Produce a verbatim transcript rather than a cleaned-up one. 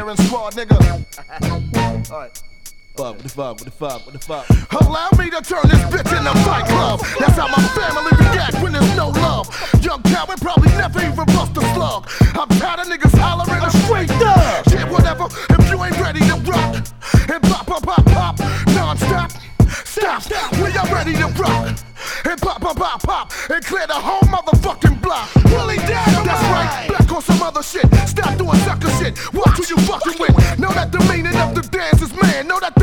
firing squad, nigga. Alright. Fuck, what the fuck, what the fuck, what the fuck? Allow me to turn this bitch into Fight Club. That's how my family react when there's no love. Young coward probably never even bust a slug. I'm tired of niggas hollering, I'm straight thug. Shit, whatever, if you ain't ready to rock. And pop, pop, pop, pop, non-stop. Stop, we are ready to rock. And pop, pop, pop, pop, and clear the whole motherfucking block. Willie down, that's right, black on some other shit. Stop doing sucker shit, what who you fucking with? Know that the meaning of the dance is man, know that